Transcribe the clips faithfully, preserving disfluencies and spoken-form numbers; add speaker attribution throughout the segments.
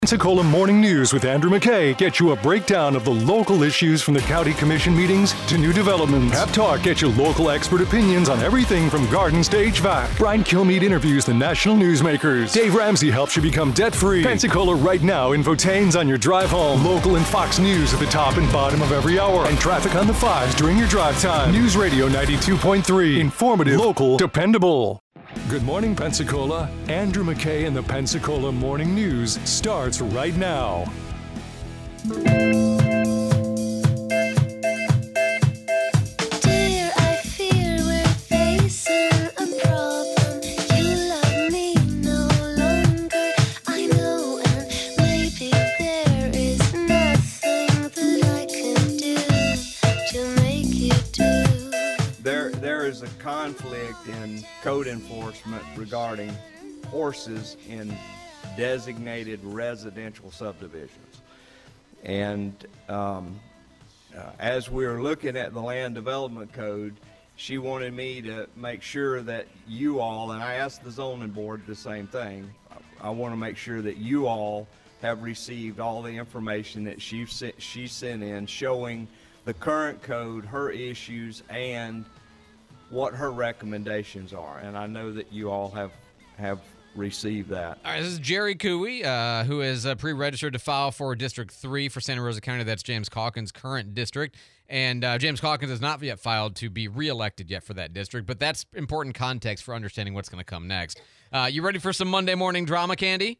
Speaker 1: Pensacola Morning News with Andrew McKay gets you a breakdown of the local issues from the county commission meetings to new developments. Pep Talk gets you local expert opinions on everything from gardens to H V A C. Brian Kilmeade interviews the national newsmakers. Dave Ramsey helps you become debt-free. Pensacola Right Now infotains on your drive home. Local and Fox News at the top and bottom of every hour. And traffic on the fives during your drive time. News Radio ninety-two point three. Informative, local, dependable. Good morning, Pensacola. Andrew McKay and the Pensacola Morning News starts right now.
Speaker 2: Dear, I fear we're facing a problem. You love me no longer, I know, and maybe there is nothing that I can do to make you do.
Speaker 3: There, there is a conflict in code enforcement regarding horses in designated residential subdivisions. And um, uh, as we were looking at the land development code, she wanted me to make sure that you all, and I asked the zoning board the same thing, I, I want to make sure that you all have received all the information that she sent, she sent in showing the current code, her issues, and what her recommendations are. And I know that you all have have received that.
Speaker 4: All right, this is Jerry Cooey, uh, who is uh, pre-registered to file for District three for Santa Rosa County. That's James Calkins' current district. And uh, James Calkins has not yet filed to be reelected yet for that district, but that's important context for understanding what's going to come next. Uh, you ready for some Monday morning drama, Candy?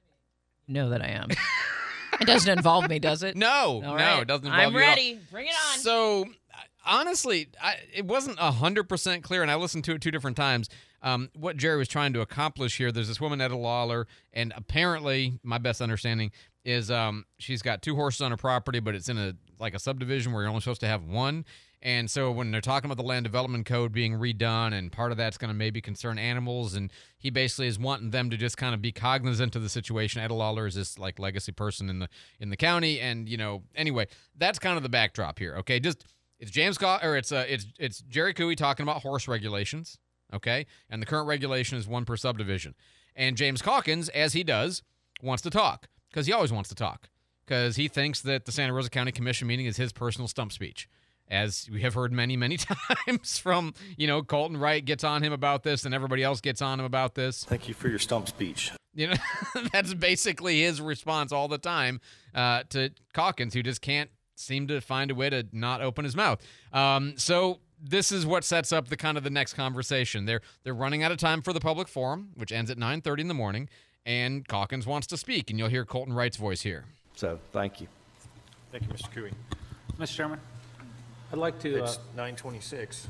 Speaker 5: Know that I am. It doesn't involve me, does it?
Speaker 4: No,
Speaker 5: All
Speaker 4: no,
Speaker 5: right.
Speaker 4: it doesn't involve
Speaker 5: I'm
Speaker 4: you at all.
Speaker 5: ready. Bring it on.
Speaker 4: So, honestly, I, it wasn't one hundred percent clear, and I listened to it two different times, um, what Jerry was trying to accomplish here. There's this woman, Etta Lawler, and apparently, my best understanding is um, she's got two horses on her property, but it's in a like a subdivision where you're only supposed to have one. And so when they're talking about the land development code being redone, and part of that's going to maybe concern animals, and he basically is wanting them to just kind of be cognizant of the situation. Etta Lawler is this like legacy person in the in the county, and you know, anyway, that's kind of the backdrop here. Okay, just it's James Ca- or it's uh, it's it's Jerry Cooey talking about horse regulations. Okay, and the current regulation is one per subdivision, and James Calkins, as he does, wants to talk because he always wants to talk because he thinks that the Santa Rosa County Commission meeting is his personal stump speech. As we have heard many, many times from, you know, Colton Wright gets on him about this and everybody else gets on him about this.
Speaker 6: Thank you for your stump speech.
Speaker 4: You know, that's basically his response all the time uh, to Calkins, who just can't seem to find a way to not open his mouth. Um, so this is what sets up the kind of the next conversation. They're they're running out of time for the public forum, which ends at nine thirty in the morning, and Calkins wants to speak, and you'll hear Colton Wright's voice here.
Speaker 3: So thank you.
Speaker 6: Thank you, Mister Cooey.
Speaker 7: Mister Chairman, I'd like to, uh,
Speaker 6: It's nine twenty-six.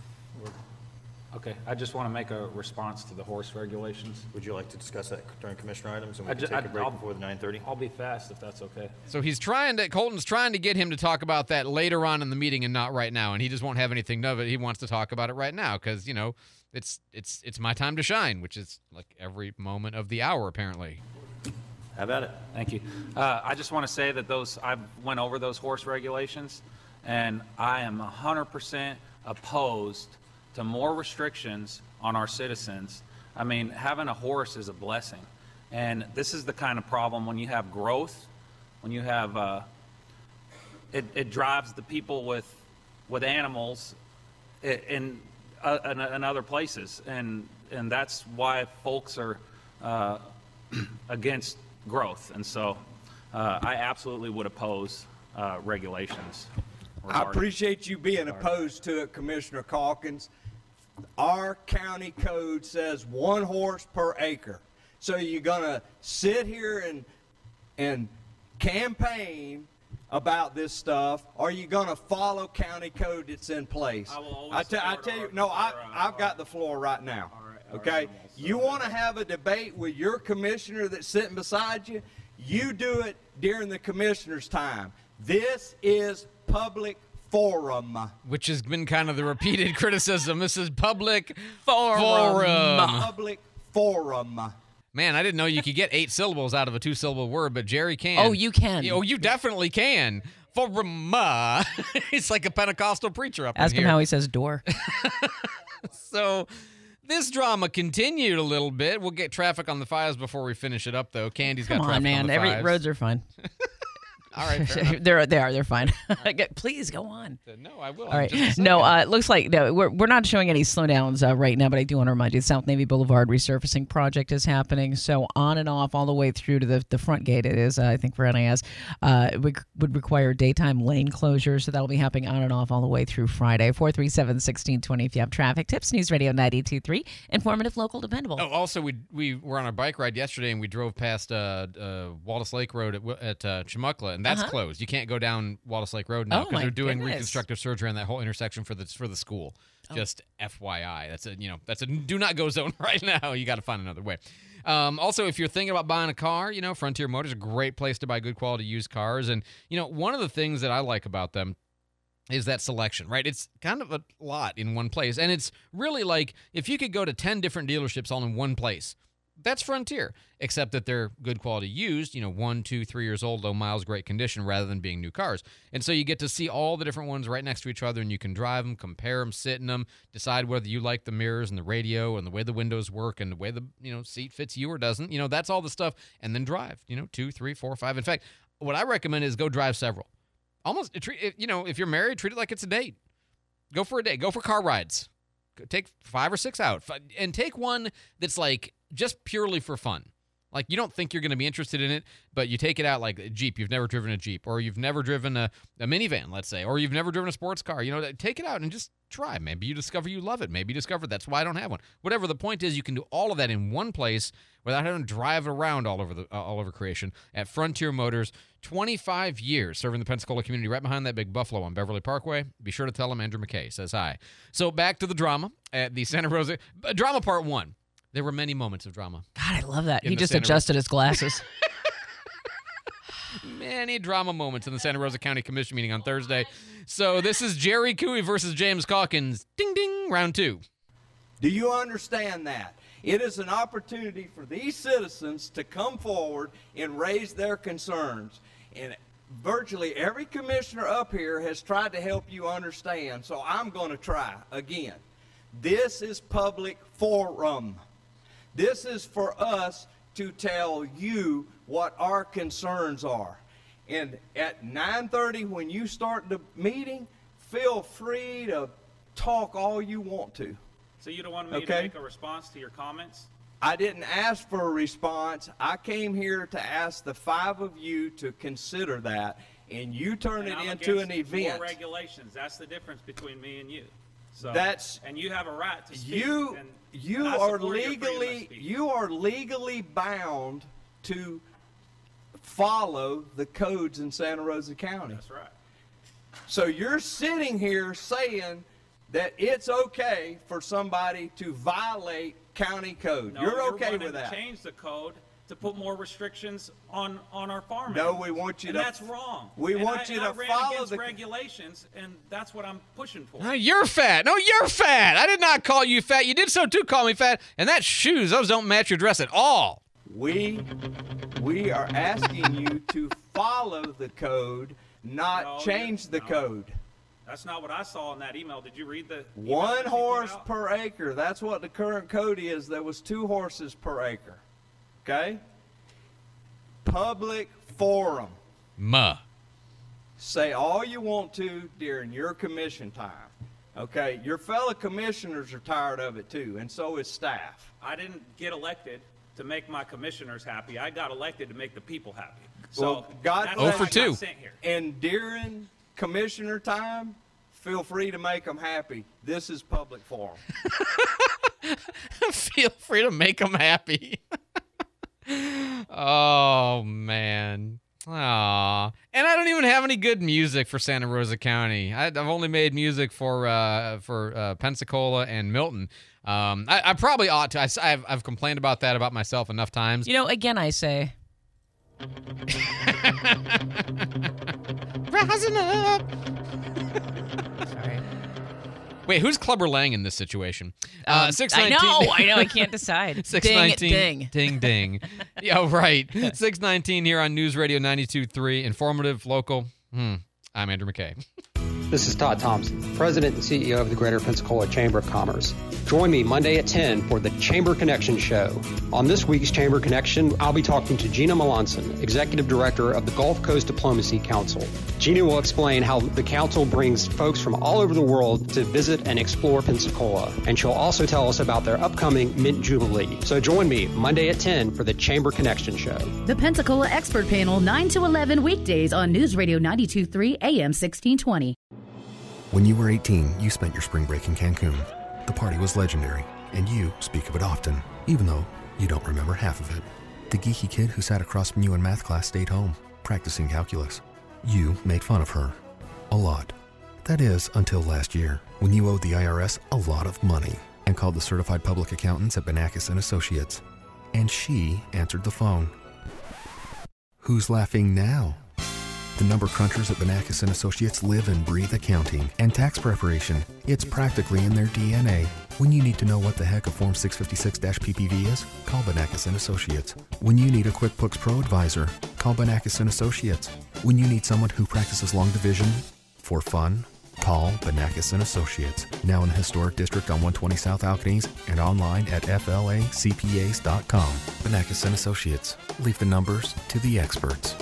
Speaker 7: okay, I just want to make a response to the horse regulations.
Speaker 6: Would you like to discuss that during commissioner items, and we
Speaker 7: I
Speaker 6: can
Speaker 7: ju-
Speaker 6: take
Speaker 7: I-
Speaker 6: a break
Speaker 7: I'll-
Speaker 6: before the nine thirty?
Speaker 7: I'll be fast if that's okay.
Speaker 4: So he's trying to, Colton's trying to get him to talk about that later on in the meeting and not right now, and he just won't have anything of it. He wants to talk about it right now because, you know, it's it's it's my time to shine, which is like every moment of the hour, apparently.
Speaker 6: How about it?
Speaker 7: Thank you. Uh, I just want to say that those, I went over those horse regulations, and I am one hundred percent opposed to more restrictions on our citizens. I mean, having a horse is a blessing. And this is the kind of problem when you have growth, when you have, uh, it, it drives the people with, with animals i- in, uh, in, in other places. And, and that's why folks are uh, against growth. And so uh, I absolutely would oppose uh, regulations.
Speaker 3: I
Speaker 7: regarding-
Speaker 3: appreciate you being opposed to it, Commissioner Calkins. Our county code says one horse per acre. So you're gonna sit here and and campaign about this stuff, or are you gonna follow county code that's in place?
Speaker 7: I will always
Speaker 3: I, te- I
Speaker 7: support
Speaker 3: tell you,
Speaker 7: our-
Speaker 3: no, I,
Speaker 7: our, uh,
Speaker 3: I've got the floor right now.
Speaker 7: All right, all
Speaker 3: Okay,
Speaker 7: right.
Speaker 3: you want to have a debate with your commissioner that's sitting beside you? You do it during the commissioner's time. This is public forum.
Speaker 4: Which has been kind of the repeated criticism. This is public
Speaker 5: Forum.
Speaker 4: forum.
Speaker 3: Public forum.
Speaker 4: Man, I didn't know you could get eight syllables out of a two-syllable word, but Jerry can.
Speaker 5: Oh, you can.
Speaker 4: Oh, you definitely can. Forum. He's like a Pentecostal preacher up
Speaker 5: Ask
Speaker 4: in
Speaker 5: him
Speaker 4: here.
Speaker 5: how he says door.
Speaker 4: So This drama continued a little bit. We'll get traffic on the fives before we finish it up, though. Candy's got
Speaker 5: Come
Speaker 4: traffic
Speaker 5: on, man.
Speaker 4: on the
Speaker 5: Every
Speaker 4: fives.
Speaker 5: roads are fine.
Speaker 4: All right, fair enough.
Speaker 5: they're they are they're fine. Please go on.
Speaker 4: No, I will.
Speaker 5: All right.
Speaker 4: Just a
Speaker 5: No,
Speaker 4: second.
Speaker 5: uh, it looks like no, we're we're not showing any slowdowns uh, right now, but I do want to remind you, the South Navy Boulevard resurfacing project is happening. So on and off, all the way through to the, the front gate, it is. Uh, I think for N I S, uh, it would, would require daytime lane closures. So that'll be happening on and off all the way through Friday. four three seven, one six two zero if you have traffic tips. News Radio ninety-two point three, informative, local, dependable.
Speaker 4: Oh, also, we we were on a bike ride yesterday, and we drove past uh, uh, Wallace Lake Road at, at uh, Chumuckla, and that's
Speaker 5: Uh-huh.
Speaker 4: closed. You can't go down Wallace Lake Road now
Speaker 5: Oh,
Speaker 4: because
Speaker 5: my
Speaker 4: they're doing
Speaker 5: goodness.
Speaker 4: reconstructive surgery on that whole intersection for the for the school. Just F Y I. That's a you know that's a do not go zone right now. You got to find another way. Um, also, if you're thinking about buying a car, you know Frontier Motors is a great place to buy good quality used cars, and you know one of the things that I like about them is that selection, right? It's kind of a lot in one place, and it's really like if you could go to ten different dealerships all in one place. That's Frontier, except that they're good quality used, you know, one, two, three years old, low miles, great condition, rather than being new cars. And so you get to see all the different ones right next to each other, and you can drive them, compare them, sit in them, decide whether you like the mirrors and the radio and the way the windows work and the way the you know seat fits you or doesn't. You know, that's all the stuff, and then drive. You know, two, three, four, five. In fact, what I recommend is go drive several. Almost, treat you know, if you're married, treat it like it's a date. Go for a date. Go for car rides. Go take five or six out, and take one that's like just purely for fun. Like you don't think you're going to be interested in it, but you take it out like a Jeep. You've never driven a Jeep, or you've never driven a, a minivan, let's say, or you've never driven a sports car. You know, take it out and just try. Maybe you discover you love it. Maybe you discover that's why I don't have one. Whatever the point is, you can do all of that in one place without having to drive around all over the uh, all over creation at Frontier Motors. twenty-five years serving the Pensacola community, right behind that big Buffalo on Beverly Parkway. Be sure to tell them Andrew McKay says hi. So back to the drama at the Santa Rosa uh, drama part one. There were many moments of drama.
Speaker 5: God, I love that.
Speaker 4: In
Speaker 5: He
Speaker 4: the
Speaker 5: just
Speaker 4: Santa
Speaker 5: adjusted his glasses.
Speaker 4: Many drama moments in the Santa Rosa County Commission meeting on Thursday. So this is Jerry Cooey versus James Calkins. Ding, ding, round two.
Speaker 3: Do you understand that? It is an opportunity for these citizens to come forward and raise their concerns. And virtually every commissioner up here has tried to help you understand, so I'm going to try again. This is public forum. This is for us to tell you what our concerns are. And at nine thirty, when you start the meeting, feel free to talk all you want to.
Speaker 7: So you don't want me
Speaker 3: Okay.
Speaker 7: to make a response to your comments?
Speaker 3: I didn't ask for a response. I came here to ask the five of you to consider that, and you turn
Speaker 7: And
Speaker 3: it
Speaker 7: I'm
Speaker 3: into an
Speaker 7: against
Speaker 3: event.
Speaker 7: More regulations. That's the difference between me and you. So
Speaker 3: That's-
Speaker 7: and you have a right to speak.
Speaker 3: You
Speaker 7: and
Speaker 3: you
Speaker 7: I
Speaker 3: are
Speaker 7: support your freedom of
Speaker 3: legally
Speaker 7: speech.
Speaker 3: you are legally bound to follow the codes in Santa Rosa County.
Speaker 7: That's right.
Speaker 3: So you're sitting here saying that it's okay for somebody to violate county code.
Speaker 7: No,
Speaker 3: you're okay
Speaker 7: wanting
Speaker 3: with
Speaker 7: to
Speaker 3: that.
Speaker 7: change the code to put more restrictions on on our farming.
Speaker 3: No, we want you
Speaker 7: and
Speaker 3: to-
Speaker 7: that's wrong.
Speaker 3: we
Speaker 7: And
Speaker 3: want
Speaker 7: I-
Speaker 3: you
Speaker 7: and I
Speaker 3: to
Speaker 7: ran
Speaker 3: follow
Speaker 7: against
Speaker 3: the-
Speaker 7: regulations, and that's what I'm pushing for.
Speaker 4: No, you're fat. No, you're fat. I did not call you fat. You did so too call me fat. And that shoes, those don't match your dress at all.
Speaker 3: We we are asking you to follow the code, not
Speaker 7: No,
Speaker 3: change
Speaker 7: you-
Speaker 3: the
Speaker 7: no.
Speaker 3: code.
Speaker 7: That's not what I saw in that email. Did you read the email that
Speaker 3: One
Speaker 7: she put
Speaker 3: horse
Speaker 7: out?
Speaker 3: per acre. That's what the current code is. There was two horses per acre. Okay? Public forum.
Speaker 4: Muh.
Speaker 3: Say all you want to during your commission time. Okay? Your fellow commissioners are tired of it too, and so is staff.
Speaker 7: I didn't get elected to make my commissioners happy. I got elected to make the people happy. So
Speaker 3: Well, God
Speaker 7: that's
Speaker 3: bless
Speaker 7: why I
Speaker 4: you.
Speaker 7: got sent here.
Speaker 3: And during commissioner time, feel free to make them happy. This is public forum.
Speaker 4: Feel free to make them happy. Oh, man. Aw. And I don't even have any good music for Santa Rosa County. I, I've only made music for uh, for uh, Pensacola and Milton. Um, I, I probably ought to. I, have I've complained about that about myself enough times.
Speaker 5: You know, again, I say,
Speaker 4: Rising up.
Speaker 5: sorry.
Speaker 4: Wait, who's Clubber Lang in this situation?
Speaker 5: Um,
Speaker 4: Uh, six
Speaker 5: I
Speaker 4: nineteen.
Speaker 5: know, I know, I can't decide.
Speaker 4: six
Speaker 5: ding,
Speaker 4: nineteen.
Speaker 5: ding.
Speaker 4: Ding, ding. Yeah, right. six nineteen here on News Radio ninety-two point three. Informative, local. Hmm. I'm Andrew McKay.
Speaker 8: This is Todd Thompson, President and C E O of the Greater Pensacola Chamber of Commerce. Join me Monday at ten for the Chamber Connection Show. On this week's Chamber Connection, I'll be talking to Gina Melanson, Executive Director of the Gulf Coast Diplomacy Council. Gina will explain how the council brings folks from all over the world to visit and explore Pensacola. And she'll also tell us about their upcoming Mint Jubilee. So join me Monday at ten for the Chamber Connection Show.
Speaker 9: The Pensacola Expert Panel, nine to eleven weekdays on News Radio ninety-two point three A M sixteen twenty.
Speaker 10: When you were eighteen, you spent your spring break in Cancun. The party was legendary, and you speak of it often, even though you don't remember half of it. The geeky kid who sat across from you in math class stayed home, practicing calculus. You made fun of her. A lot. That is, until last year, when you owed the I R S a lot of money and called the certified public accountants at Benakis and Associates. And she answered the phone. Who's laughing now? The number crunchers at Benakis and Associates live and breathe accounting and tax preparation. It's practically in their D N A. When you need to know what the heck a Form six fifty-six P P V is, call Benakis and Associates. When you need a QuickBooks Pro advisor, call Benakis and Associates. When you need someone who practices long division for fun, call Benakis and Associates. Now in the historic district on one twenty South Alcanese and online at F L A C P As dot com. Benakis and Associates. Leave the numbers to the experts.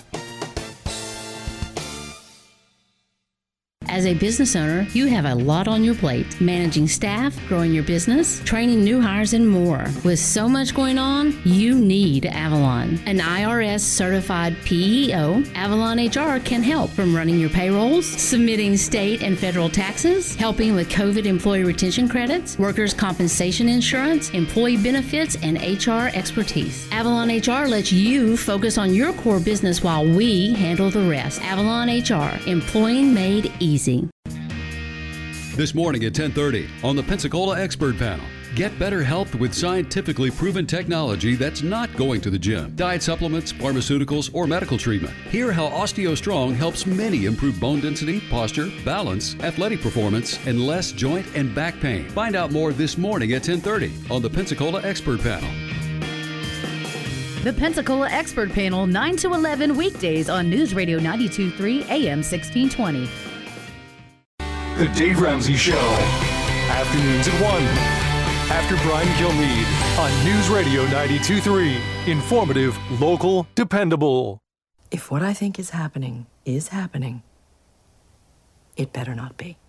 Speaker 9: As a business owner, you have a lot on your plate. Managing staff, growing your business, training new hires, and more. With so much going on, you need Avalon. An I R S certified P E O, Avalon H R can help from running your payrolls, submitting state and federal taxes, helping with COVID employee retention credits, workers' compensation insurance, employee benefits, and H R expertise. Avalon H R lets you focus on your core business while we handle the rest. Avalon H R, employing made easy.
Speaker 11: This morning at ten thirty on the Pensacola Expert Panel. Get better health with scientifically proven technology that's not going to the gym. Diet supplements, pharmaceuticals, or medical treatment. Hear how OsteoStrong helps many improve bone density, posture, balance, athletic performance, and less joint and back pain. Find out more this morning at ten thirty on the Pensacola Expert Panel.
Speaker 9: The Pensacola Expert Panel, nine to eleven weekdays on News Radio ninety-two point three A M sixteen twenty.
Speaker 1: The Dave Ramsey Show. Afternoons at one. After Brian Kilmeade on News Radio ninety-two point three. Informative, local, dependable.
Speaker 12: If what I think is happening is happening, it better not be.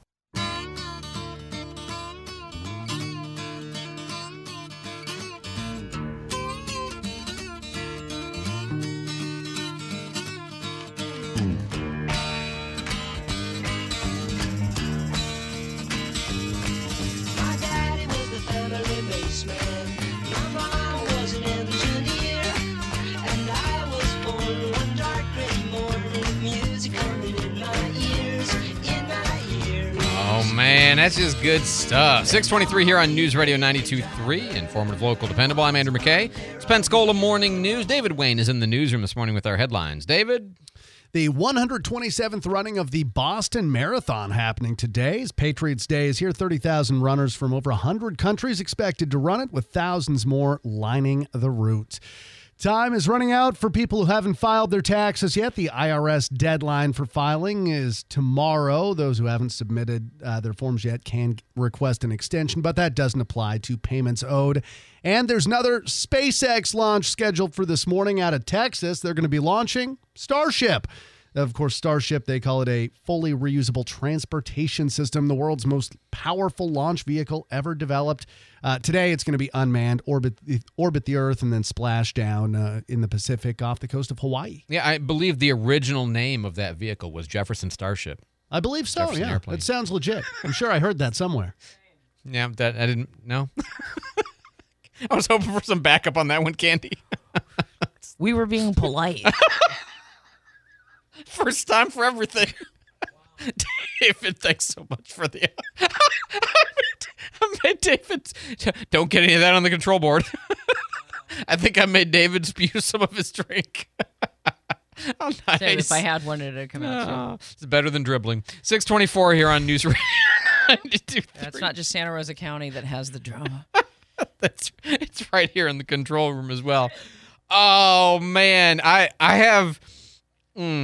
Speaker 4: Man, that's just good stuff. six twenty-three here on News Radio ninety-two point three. Informative, local, dependable. I'm Andrew McKay. It's Pensacola Morning News. David Wayne is in the newsroom this morning with our headlines. David?
Speaker 13: The one hundred twenty-seventh running of the Boston Marathon happening today. Patriots Day is here. thirty thousand runners from over one hundred countries expected to run it, with thousands more lining the route. Time is running out for people who haven't filed their taxes yet. The I R S deadline for filing is tomorrow. Those who haven't submitted uh, their forms yet can request an extension, but that doesn't apply to payments owed. And there's another SpaceX launch scheduled for this morning out of Texas. They're going to be launching Starship. Of course, Starship, they call it a fully reusable transportation system, the world's most powerful launch vehicle ever developed. Uh, today, it's going to be unmanned, orbit, orbit the Earth, and then splash down uh, in the Pacific off the coast of Hawaii.
Speaker 4: Yeah, I believe the original name of that vehicle was Jefferson Starship.
Speaker 13: I believe so,
Speaker 4: Jefferson
Speaker 13: yeah.
Speaker 4: Airplane.
Speaker 13: It sounds legit. I'm sure I heard that somewhere.
Speaker 4: Yeah, that I didn't know. I was hoping for some backup on that one, Candy.
Speaker 5: We were being polite.
Speaker 4: First time for everything. David, thanks so much for the... I, made, I made David... Don't get any of that on the control board. I think I made David spew some of his drink. Oh, nice.
Speaker 5: So if I had one, it'd come out
Speaker 4: Oh,
Speaker 5: too.
Speaker 4: it's better than dribbling. six twenty-four here on News Radio.
Speaker 5: That's not just Santa Rosa County that has the drama.
Speaker 4: That's it's right here in the control room as well. Oh man, I I have mm,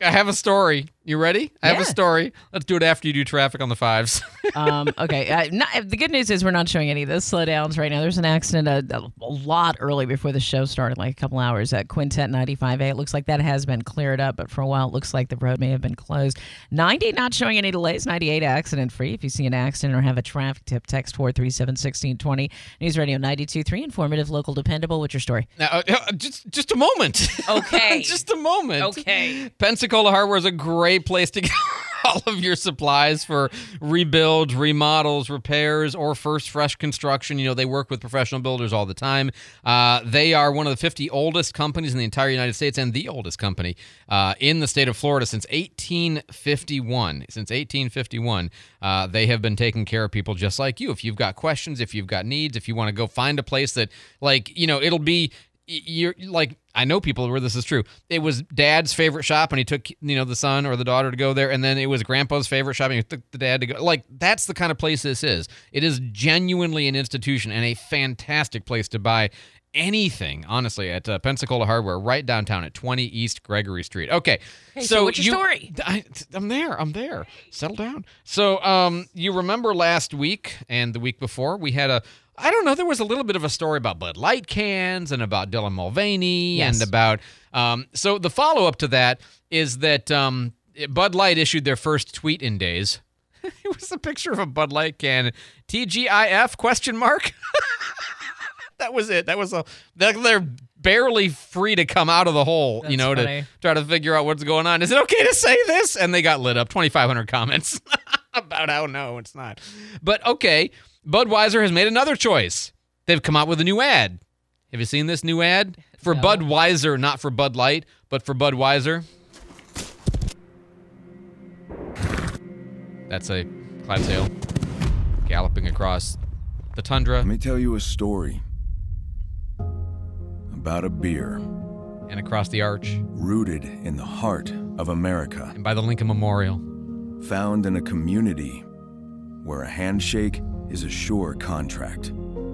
Speaker 4: I have a story. You ready? I have
Speaker 5: Yeah.
Speaker 4: a story. Let's do it after you do traffic on the fives.
Speaker 5: um, okay. Uh, not, the good news is we're not showing any of those slowdowns right now. There's an accident a, a, a lot early before the show started, like a couple hours at Quintet ninety-five A. It looks like that has been cleared up, but for a while it looks like the road may have been closed. ninety not showing any delays. ninety-eight accident free. If you see an accident or have a traffic tip, text four three seven, one six two zero. News Radio ninety-two point three, informative, local, dependable. What's your story?
Speaker 4: Now, uh, just just a moment.
Speaker 5: Okay.
Speaker 4: just a moment.
Speaker 5: Okay.
Speaker 4: Pensacola Hardware is a great place to get all of your supplies for rebuilds, remodels, repairs, or first fresh construction. You know, they work with professional builders all the time. Uh, they are one of the fifty oldest companies in the entire United States and the oldest company uh, in the state of Florida since eighteen fifty-one. Since eighteen fifty-one, uh, they have been taking care of people just like you. If you've got questions, if you've got needs, if you want to go find a place that, like, you know, it'll be, you're like, I know people where this is true. It was dad's favorite shop and he took, you know, the son or the daughter to go there. And then it was grandpa's favorite shop and he took the dad to go. Like, that's the kind of place this is. It is genuinely an institution and a fantastic place to buy anything, honestly, at uh, Pensacola Hardware, right downtown at twenty East Gregory Street. Okay.
Speaker 5: Hey, so what's your
Speaker 4: you,
Speaker 5: story?
Speaker 4: I, I'm there. I'm there. Settle down. So um, you remember last week and the week before, we had a, I don't know, there was a little bit of a story about Bud Light cans and about Dylan Mulvaney
Speaker 5: Yes.
Speaker 4: and about, um, so the follow-up to that is that um, Bud Light issued their first tweet in days. It was a picture of a Bud Light can, T G I F, question mark. That was it. That was a, they're barely free to come out of the hole,
Speaker 5: That's
Speaker 4: you know,
Speaker 5: funny.
Speaker 4: to try to figure out what's going on. Is it okay to say this? And they got lit up, twenty-five hundred comments about how no, it's not. But okay, Budweiser has made another choice. They've come out with a new ad. Have you seen this new ad? For
Speaker 5: No.
Speaker 4: Budweiser, not for Bud Light, but for Budweiser. That's a Clydesdale galloping across the tundra.
Speaker 14: Let me tell you a story about a beer
Speaker 4: And across the arch.
Speaker 14: rooted in the heart of America,
Speaker 4: And by the Lincoln Memorial.
Speaker 14: found in a community where a handshake is a sure contract.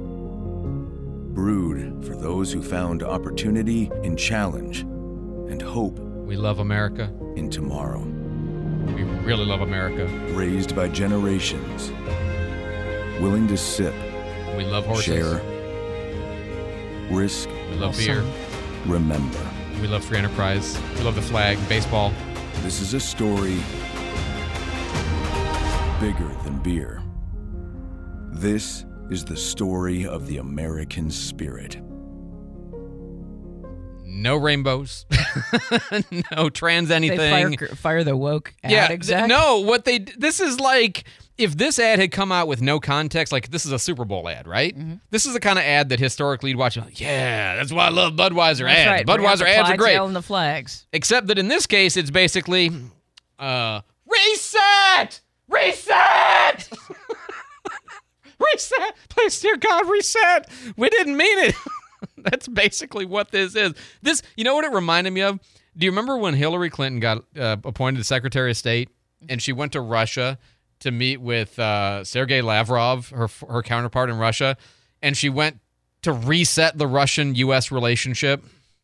Speaker 14: Brewed for those who found opportunity in challenge and hope
Speaker 4: We love America.
Speaker 14: in tomorrow.
Speaker 4: We really love America.
Speaker 14: Raised by generations, willing to sip,
Speaker 4: We love horses.
Speaker 14: share, risk,
Speaker 4: We love
Speaker 5: Awesome.
Speaker 4: beer.
Speaker 14: remember.
Speaker 4: We love free enterprise. We love the flag, baseball.
Speaker 14: This is a story bigger than beer. This is the story of the American spirit.
Speaker 4: No rainbows. No trans anything.
Speaker 5: They fire, fire the woke ad
Speaker 4: yeah,
Speaker 5: exec?
Speaker 4: th- no, what they this is like if this ad had come out with no context, like this is a Super Bowl ad, right?
Speaker 5: Mm-hmm.
Speaker 4: This is the kind of ad that historically you'd watch. Like, yeah, that's why I love Budweiser
Speaker 5: That's
Speaker 4: ads.
Speaker 5: right. Bring out
Speaker 4: Budweiser
Speaker 5: the
Speaker 4: ads are great.
Speaker 5: Clydesdale and the flags.
Speaker 4: Except that in this case, it's basically uh, reset, reset, reset. Please, dear God, reset. We didn't mean it. That's basically what this is. This, you know what it reminded me of? Do you remember when Hillary Clinton got uh, appointed Secretary of State and she went to Russia to meet with uh, Sergei Lavrov, her her counterpart in Russia, and she went to reset the Russian-U S relationship?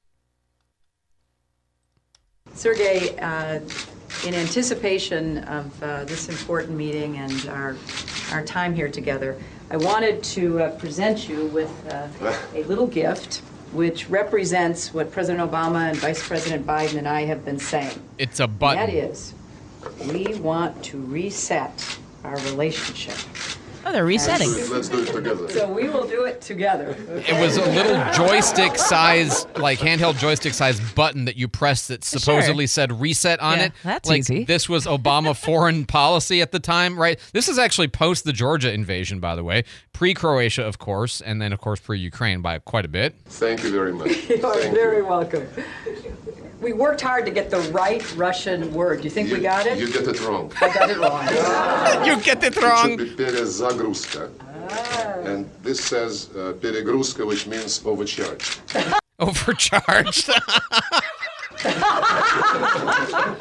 Speaker 15: Sergey, uh, in anticipation of uh, this important meeting and our, our time here together, I wanted to uh, present you with uh, a little gift which represents what President Obama and Vice President Biden and I have been saying.
Speaker 4: It's a button.
Speaker 15: That is, we want to reset our relationship.
Speaker 5: Oh, they're resetting.
Speaker 15: Let's do it together. So we will do it together.
Speaker 4: It was a little joystick size, like handheld joystick size button that you pressed that supposedly
Speaker 5: Sure.
Speaker 4: said reset on
Speaker 5: Yeah,
Speaker 4: it.
Speaker 5: that's
Speaker 4: like,
Speaker 5: easy.
Speaker 4: This was Obama foreign policy at the time, right? This is actually post the Georgia invasion, by the way. Pre-Croatia, of course, and then, of course, pre-Ukraine by quite a bit.
Speaker 16: Thank you very much.
Speaker 15: You are very welcome. We worked hard to get the right Russian word. Do you think we got it?
Speaker 16: You get it wrong.
Speaker 15: I got it wrong.
Speaker 4: You get it
Speaker 16: It
Speaker 4: wrong.
Speaker 16: should be перезагрузка. And this says uh, перегрузка, which means overcharged.
Speaker 4: Overcharged.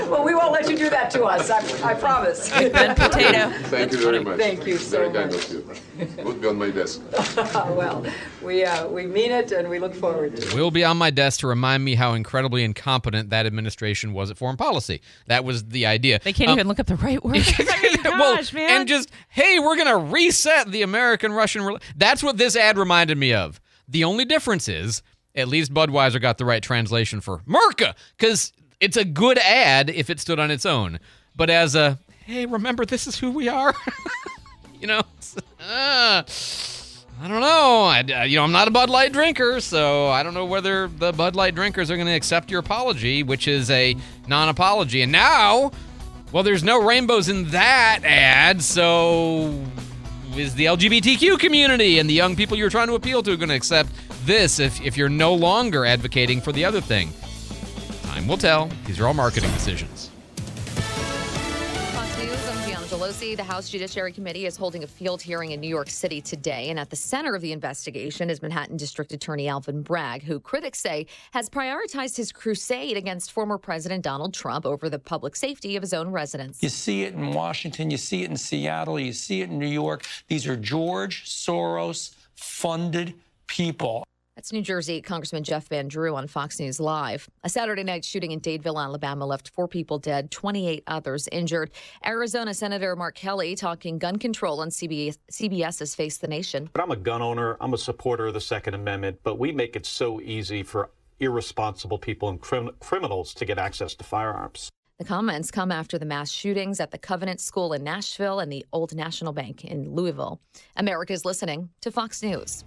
Speaker 15: Well, we won't let you do that to us, I, I promise.
Speaker 5: Ben Potato.
Speaker 16: Thank you very much.
Speaker 15: Thank you so
Speaker 16: Very kind
Speaker 15: much.
Speaker 16: of you. Would be on my desk.
Speaker 15: Well, we, uh, we mean it, and we look forward to it.
Speaker 4: Will be on my desk to remind me how incredibly incompetent that administration was at foreign policy. That was the idea.
Speaker 5: They can't
Speaker 4: Um,
Speaker 5: even look up the right word. I mean,
Speaker 4: well,
Speaker 5: gosh, man.
Speaker 4: and just, hey, we're going to reset the American-Russian rela- That's what this ad reminded me of. The only difference is, at least Budweiser got the right translation for Merca, because it's a good ad if it stood on its own. But as a, hey, remember, this is who we are, you know, uh, I don't know. I, you know, I'm not a Bud Light drinker, so I don't know whether the Bud Light drinkers are going to accept your apology, which is a non-apology. And now, well, there's no rainbows in that ad, so is the L G B T Q community and the young people you're trying to appeal to going to accept this if, if you're no longer advocating for the other thing? Time will tell. These are all marketing decisions.
Speaker 17: Fox News, I'm Gianna Gelosi. The House Judiciary Committee is holding a field hearing in New York City today, and at the center of the investigation is Manhattan District Attorney Alvin Bragg, who critics say has prioritized his crusade against former President Donald Trump over the public safety of his own residents.
Speaker 18: You see it in Washington, you see it in Seattle, you see it in New York. These are George Soros-funded people.
Speaker 17: That's New Jersey Congressman Jeff Van Drew on Fox News Live. A Saturday night shooting in Dadeville, Alabama left four people dead, twenty-eight others injured. Arizona Senator Mark Kelly talking gun control on C B S, CBS's Face the Nation.
Speaker 19: But I'm a gun owner. I'm a supporter of the Second Amendment, but we make it so easy for irresponsible people and crim- criminals to get access to firearms.
Speaker 17: The comments come after the mass shootings at the Covenant School in Nashville and the Old National Bank in Louisville. America's listening to Fox News.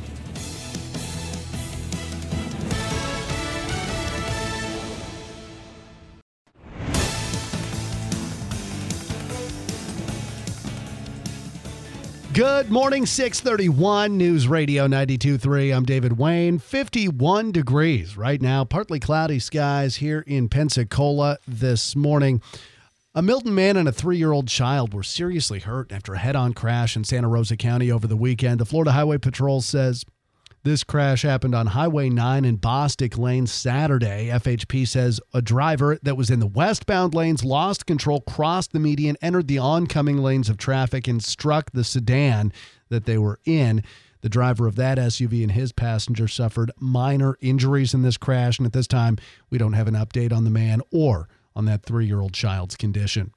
Speaker 13: Good morning, six thirty-one News Radio ninety-two point three. I'm David Wayne. fifty-one degrees right now. Partly cloudy skies here in Pensacola this morning. A Milton man and a three-year-old child were seriously hurt after a head-on crash in Santa Rosa County over the weekend. The Florida Highway Patrol says this crash happened on Highway nine in Bostic Lane Saturday. F H P says a driver that was in the westbound lanes lost control, crossed the median, entered the oncoming lanes of traffic, and struck the sedan that they were in. The driver of that S U V and his passenger suffered minor injuries in this crash, and at this time, we don't have an update on the man or on that three-year-old child's condition.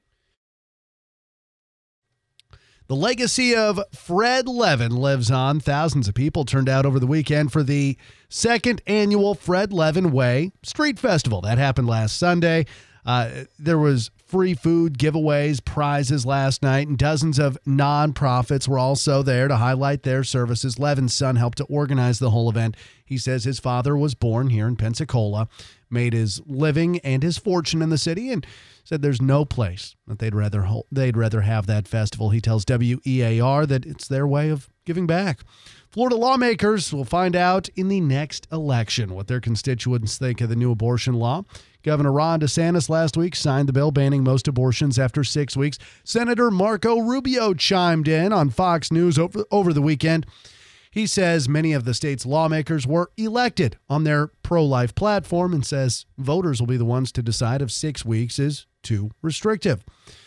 Speaker 13: The legacy of Fred Levin lives on. Thousands of people turned out over the weekend for the second annual Fred Levin Way Street Festival. That happened last Sunday. Uh, there was free food giveaways, prizes last night, and dozens of nonprofits were also there to highlight their services. Levin's son helped to organize the whole event. He says his father was born here in Pensacola, made his living and his fortune in the city, and said there's no place that they'd rather hold, they'd rather have that festival. He tells W E A R that it's their way of giving back. Florida lawmakers will find out in the next election what their constituents think of the new abortion law. Governor Ron DeSantis last week signed the bill banning most abortions after six weeks. Senator Marco Rubio chimed in on Fox News over, over the weekend. He says many of the state's lawmakers were elected on their pro-life platform and says voters will be the ones to decide if six weeks is too restrictive.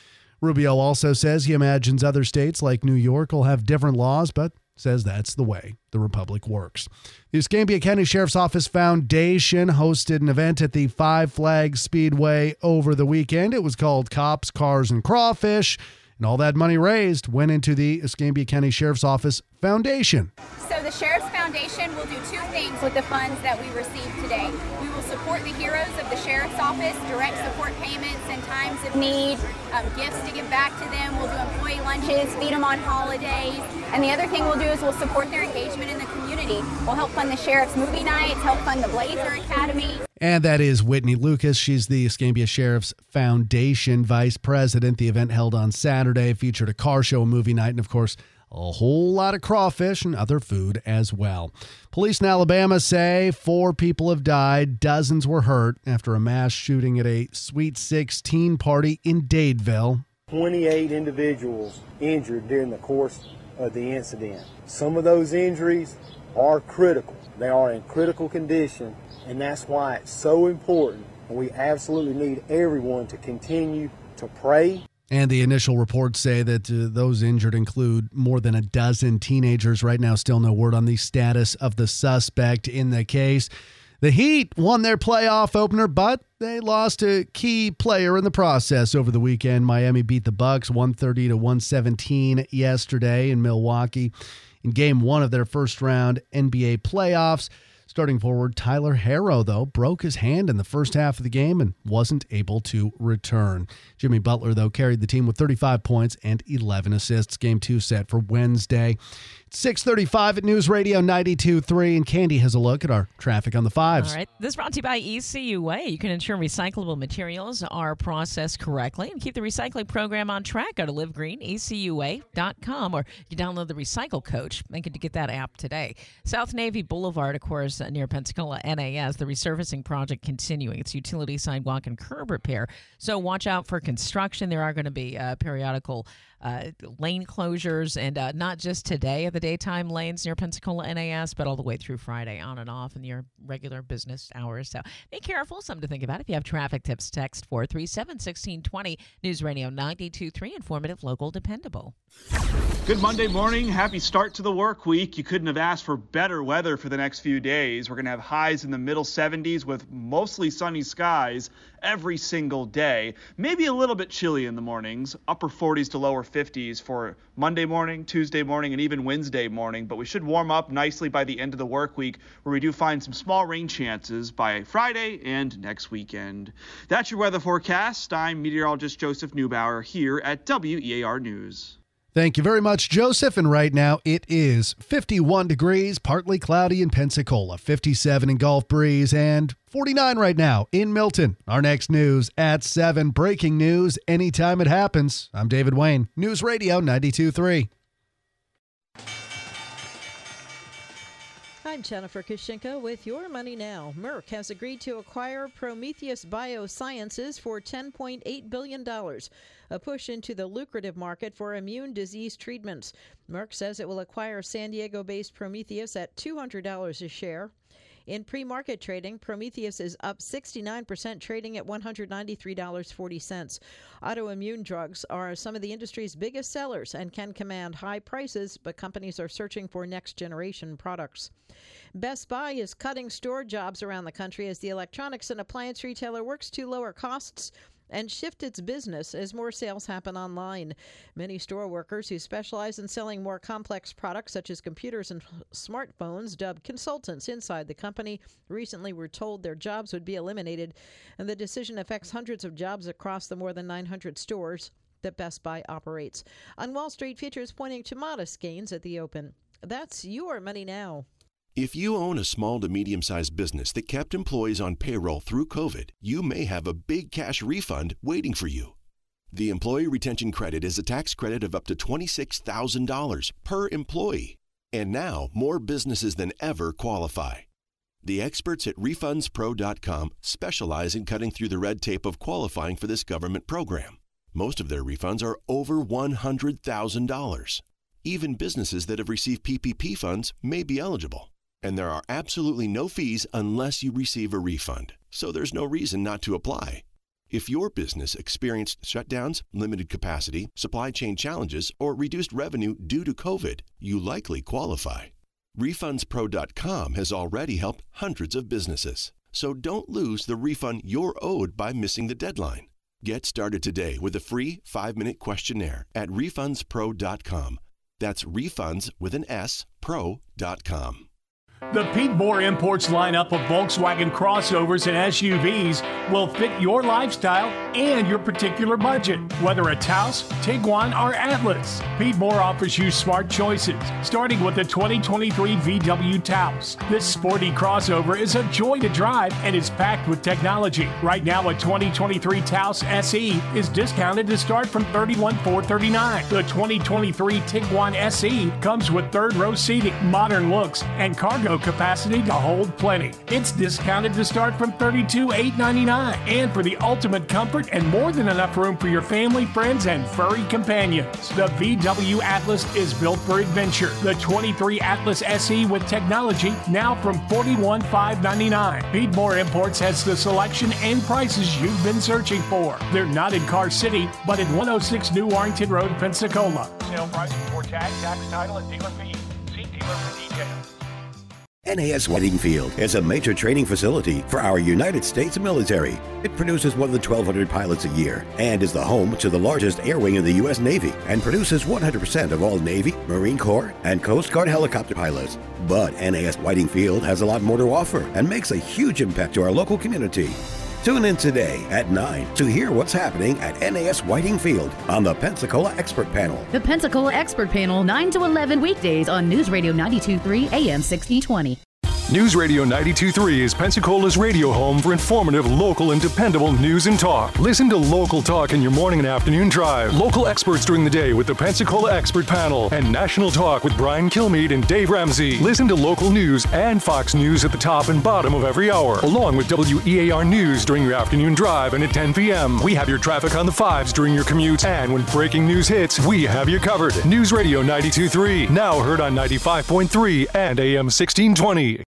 Speaker 13: Rubio also says he imagines other states like New York will have different laws, but says that's the way the republic works. The Escambia County Sheriff's Office Foundation hosted an event at the Five Flags Speedway over the weekend. It was called Cops, Cars, and Crawfish, and all that money raised went into the Escambia County Sheriff's Office Foundation.
Speaker 20: So the Sheriff's Foundation will do two things with the funds that we receive today. We will support the heroes of the Sheriff's Office, direct support payments in times of need, um, gifts to give back to them. We'll do employee lunches, feed them on holidays. And the other thing we'll do is we'll support their engagement in the community. We'll help fund the Sheriff's movie nights, help fund the Blazer Academy.
Speaker 13: And that is Whitney Lucas. She's the Escambia Sheriff's Foundation Vice President. The event held on Saturday featured a car show, a movie night, and of course, a whole lot of crawfish and other food as well. Police in Alabama say four people have died, dozens were hurt after a mass shooting at a Sweet sixteen party in Dadeville.
Speaker 21: twenty-eight individuals injured during the course of the incident. Some of those injuries are critical. They are in critical condition, and that's why it's so important And we absolutely need everyone to continue to pray.
Speaker 13: And the initial reports say that uh, those injured include more than a dozen teenagers. Right now, still no word on the status of the suspect in the case. The Heat won their playoff opener, but they lost a key player in the process over the weekend. Miami beat the Bucks one thirty to one seventeen yesterday in Milwaukee in game one of their first round N B A playoffs. Starting forward Tyler Herro, though, broke his hand in the first half of the game and wasn't able to return. Jimmy Butler, though, carried the team with thirty-five points and eleven assists. Game two set for Wednesday. six thirty-five at News Radio ninety-two point three, and Candy has a look at our traffic on the fives.
Speaker 5: All right. This is brought to you by E C U A. You can ensure recyclable materials are processed correctly and keep the recycling program on track. Go to live green e c u a dot com, or you download the Recycle Coach. Make it to get that app today. South Navy Boulevard, of course, near Pensacola N A S, the resurfacing project continuing. It's utility sidewalk and curb repair. So watch out for construction. There are going to be uh, periodical Uh, lane closures, and uh, not just today at the daytime lanes near Pensacola N A S, but all the way through Friday, on and off in your regular business hours. So be careful. Something to think about. If you have traffic tips, text four three seven, one six two zero. News Radio ninety-two point three, informative, local, dependable.
Speaker 2: Good Monday morning. Happy start to the work week. You couldn't have asked for better weather for the next few days. We're going to have highs in the middle seventies with mostly sunny skies every single day. Maybe a little bit chilly in the mornings, upper forties to lower fifties for Monday morning, Tuesday morning, and even Wednesday morning. But we should warm up nicely by the end of the work week, where we do find some small rain chances by Friday and next weekend. That's your weather forecast. I'm meteorologist Joseph Neubauer here at W E A R News.
Speaker 13: Thank you very much, Joseph. And right now it is fifty-one degrees, partly cloudy in Pensacola, fifty-seven in Gulf Breeze, and forty-nine right now in Milton. Our next news at seven. Breaking news anytime it happens. I'm David Wayne, News Radio ninety-two point three.
Speaker 22: I'm Jennifer Kushinka with Your Money Now. Merck has agreed to acquire Prometheus Biosciences for ten point eight billion dollars, a push into the lucrative market for immune disease treatments. Merck says it will acquire San Diego-based Prometheus at two hundred dollars a share. In pre-market trading, Prometheus is up sixty-nine percent, trading at one hundred ninety-three dollars and forty cents. Autoimmune drugs are some of the industry's biggest sellers and can command high prices, but companies are searching for next-generation products. Best Buy is cutting store jobs around the country as the electronics and appliance retailer works to lower costs and shift its business as more sales happen online. Many store workers who specialize in selling more complex products such as computers and smartphones, dubbed consultants inside the company, recently were told their jobs would be eliminated, and the decision affects hundreds of jobs across the more than nine hundred stores that Best Buy operates. On Wall Street, futures pointing to modest gains at the open. That's Your Money Now.
Speaker 23: If you own a small to medium-sized business that kept employees on payroll through COVID, you may have a big cash refund waiting for you. The Employee Retention Credit is a tax credit of up to twenty-six thousand dollars per employee. And now, more businesses than ever qualify. The experts at refunds pro dot com specialize in cutting through the red tape of qualifying for this government program. Most of their refunds are over one hundred thousand dollars. Even businesses that have received P P P funds may be eligible. And there are absolutely no fees unless you receive a refund, so there's no reason not to apply. If your business experienced shutdowns, limited capacity, supply chain challenges, or reduced revenue due to COVID, you likely qualify. refunds pro dot com has already helped hundreds of businesses, so don't lose the refund you're owed by missing the deadline. Get started today with a free five-minute questionnaire at refunds pro dot com. That's refunds with an S, pro dot com.
Speaker 24: The Pete Moore Imports lineup of Volkswagen crossovers and S U Vs will fit your lifestyle and your particular budget. Whether a Taos, Tiguan, or Atlas, Pete Moore offers you smart choices, starting with the twenty twenty-three V W Taos. This sporty crossover is a joy to drive and is packed with technology. Right now, a twenty twenty-three Taos S E is discounted to start from thirty-one thousand four hundred thirty-nine dollars. The twenty twenty-three Tiguan S E comes with third row seating, modern looks, and cargo cargo capacity to hold plenty. It's discounted to start from thirty-two thousand eight hundred ninety-nine dollars. And for the ultimate comfort and more than enough room for your family, friends, and furry companions, the V W Atlas is built for adventure. The twenty-three Atlas S E with technology, now from forty-one thousand five hundred ninety-nine dollars. Beadmore Imports has the selection and prices you've been searching for. They're not in Car City, but in one oh six New Warrington Road, Pensacola. Sale price before tag, tax, title, and dealer fee. See dealer for details.
Speaker 3: N A S Whiting Field is a major training facility for our United States military. It produces more than twelve hundred pilots a year and is the home to the largest air wing in the U S Navy and produces one hundred percent of all Navy, Marine Corps, and Coast Guard helicopter pilots. But N A S Whiting Field has a lot more to offer and makes a huge impact to our local community. Tune in today at nine to hear what's happening at N A S Whiting Field on the Pensacola Expert Panel.
Speaker 6: The Pensacola Expert Panel, nine to eleven weekdays on News Radio ninety-two point three A M sixteen twenty.
Speaker 1: News Radio ninety-two point three is Pensacola's radio home for informative, local, and dependable news and talk. Listen to local talk in your morning and afternoon drive. Local experts during the day with the Pensacola Expert Panel. And national talk with Brian Kilmeade and Dave Ramsey. Listen to local news and Fox News at the top and bottom of every hour. Along with W E A R News during your afternoon drive and at ten p.m. We have your traffic on the fives during your commute. And when breaking news hits, we have you covered. News Radio ninety-two point three. Now heard on ninety-five point three and A M sixteen twenty.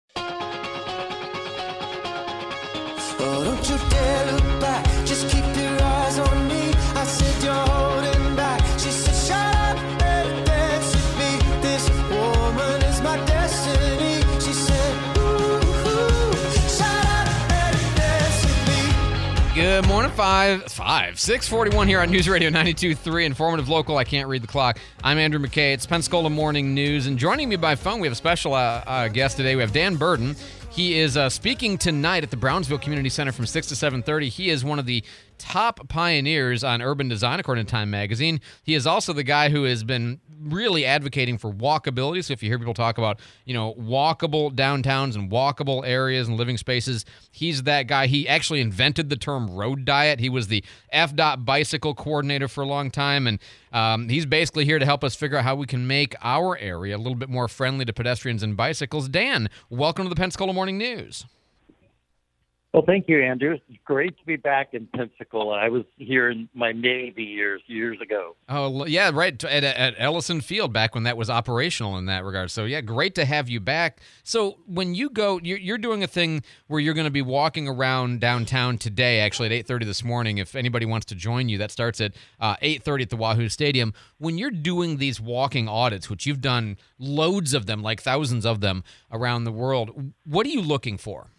Speaker 7: Oh, don't you dare look back, just keep your eyes on me. I said you're holding back. She said shut up and dance with me. This woman is my destiny. She said ooh, ooh, shut up and dance with me.
Speaker 4: Good morning, five, five, six forty-one here on News Radio ninety-two point three, informative, local. I can't read the clock. I'm Andrew McKay. It's Pensacola Morning News, and joining me by phone, we have a special uh, uh, guest today. We have Dan Burden. He is uh, speaking tonight at the Brownsville Community Center from six to seven thirty. He is one of the top pioneers on urban design, according to Time Magazine. He is also the guy who has been really advocating for walkability. So if you hear people talk about, you know, walkable downtowns and walkable areas and living spaces, he's that guy. He actually invented the term road diet. He was the F DOT bicycle coordinator for a long time, and um, he's basically here to help us figure out how we can make our area a little bit more friendly to pedestrians and bicycles. Dan, welcome to the Pensacola Morning News.
Speaker 8: Well, thank you, Andrew. It's great to be back in Pensacola. I was here in my Navy years, years ago.
Speaker 4: Oh, yeah, right, at, at Ellison Field back when that was operational in that regard. So, yeah, great to have you back. So when you go, you're, you're doing a thing where you're going to be walking around downtown today, actually at eight thirty this morning. If anybody wants to join you, that starts at uh, eight thirty at the Wahoo Stadium. When you're doing these walking audits, which you've done loads of them, like thousands of them around the world, what are you looking for?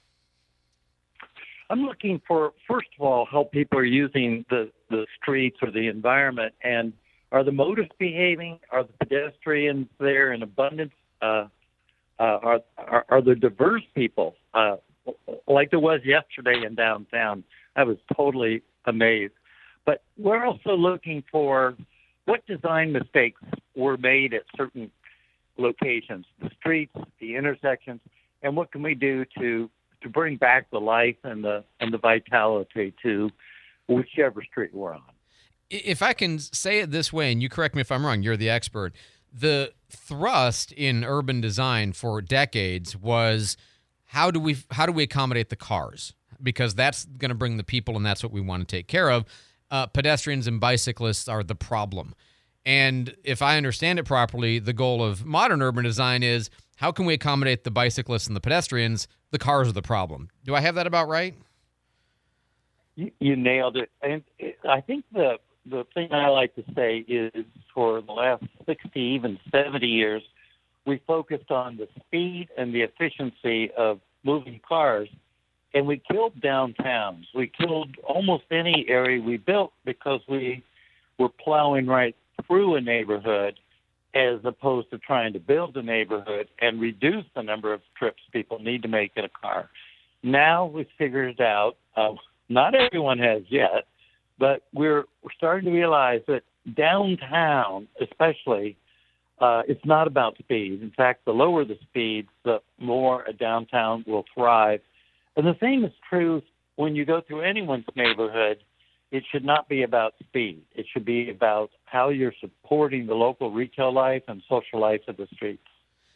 Speaker 8: I'm looking for, first of all, how people are using the, the streets or the environment, and are the motorists behaving? Are the pedestrians there in abundance? Uh, uh, are, are are there diverse people? Uh, like there was yesterday in downtown. I was totally amazed. But we're also looking for what design mistakes were made at certain locations, the streets, the intersections, and what can we do to to bring back the life and the and the vitality to whichever street we're on.
Speaker 4: If I can say it this way, and you correct me if I'm wrong, you're the expert, the thrust in urban design for decades was how do we how do we accommodate the cars? Because that's going to bring the people, and that's what we want to take care of. Uh, pedestrians and bicyclists are the problem. And if I understand it properly, the goal of modern urban design is how can we accommodate the bicyclists and the pedestrians? The cars are the problem. Do I have that about right?
Speaker 8: You, you nailed it. And it, I think the the thing I like to say is for the last sixty, even seventy years, we focused on the speed and the efficiency of moving cars, and we killed downtowns. We killed almost any area we built because we were plowing right through a neighborhood as opposed to trying to build a neighborhood and reduce the number of trips people need to make in a car. Now we've figured it out. Uh, not everyone has yet, but we're, we're starting to realize that downtown especially, uh, it's not about speed. In fact, the lower the speed, the more a downtown will thrive. And the same is true when you go through anyone's neighborhood. It should not be about speed. It should be about how you're supporting the local retail life and social life of the streets.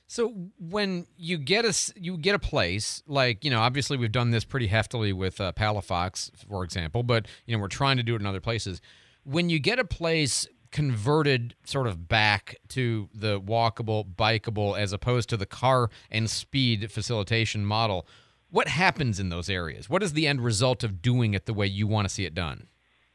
Speaker 4: So when you get a s- you get a place like, you know, obviously we've done this pretty heftily with uh, Palafox, for example, but you know we're trying to do it in other places. When you get a place converted sort of back to the walkable, bikeable, as opposed to the car and speed facilitation model, what happens in those areas? What is the end result of doing it the way you want to see it done?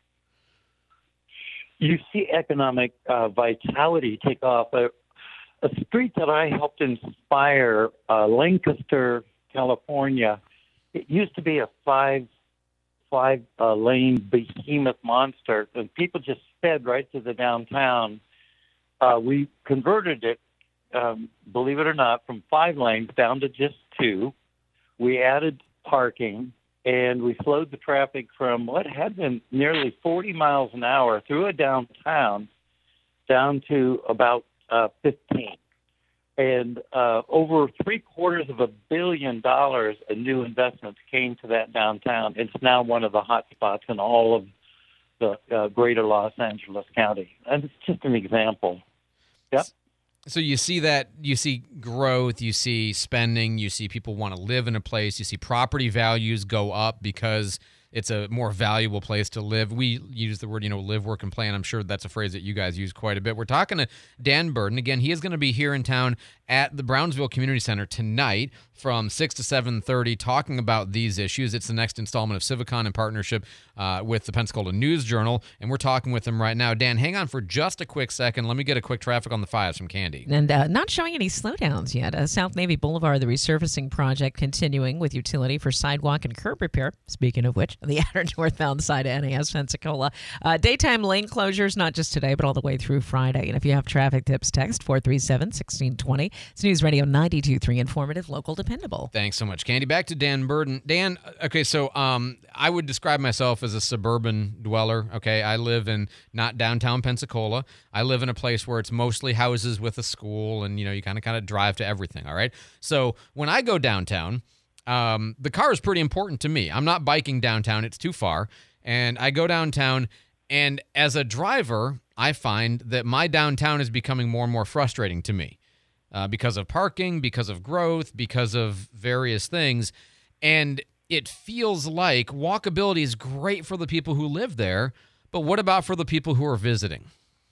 Speaker 8: You see economic uh, vitality take off. A, a street that I helped inspire, uh, Lancaster, California, it used to be a five five uh, lane behemoth monster, and people just sped right to the downtown. Uh, we converted it, um, believe it or not, from five lanes down to just two. We added parking, and we slowed the traffic from what had been nearly forty miles an hour through a downtown down to about uh, fifteen. And uh, over three quarters of a billion dollars in new investments came to that downtown. It's now one of the hot spots in all of the uh, greater Los Angeles County. And it's just an example. Yep.
Speaker 4: So you see that, you see growth, you see spending, you see people want to live in a place, you see property values go up because it's a more valuable place to live. We use the word, you know, live, work, and play, and I'm sure that's a phrase that you guys use quite a bit. We're talking to Dan Burden. Again, he is going to be here in town at the Brownsville Community Center tonight from six to seven thirty talking about these issues. It's the next installment of Civicon in partnership uh, with the Pensacola News Journal, and we're talking with him right now. Dan, hang on for just a quick second. Let me get a quick traffic on the fives from Candy.
Speaker 5: And uh, not showing any slowdowns yet. Uh, South Navy Boulevard, the resurfacing project continuing with utility for sidewalk and curb repair. Speaking of which, the outer northbound side of N A S Pensacola. Uh, daytime lane closures, not just today, but all the way through Friday. And if you have traffic tips, text four three seven, one six two zero. It's News Radio ninety-two point three, informative, local, dependable.
Speaker 4: Thanks so much, Candy. Back to Dan Burden. Dan, okay, so um, I would describe myself as a suburban dweller, okay? I live in not downtown Pensacola. I live in a place where it's mostly houses with a school, and, you know, you kind of kind of drive to everything, all right? So when I go downtown, um, the car is pretty important to me. I'm not biking downtown. It's too far. And I go downtown, and as a driver, I find that my downtown is becoming more and more frustrating to me. Uh, because of parking, because of growth, because of various things. And it feels like walkability is great for the people who live there, but what about for the people who are visiting?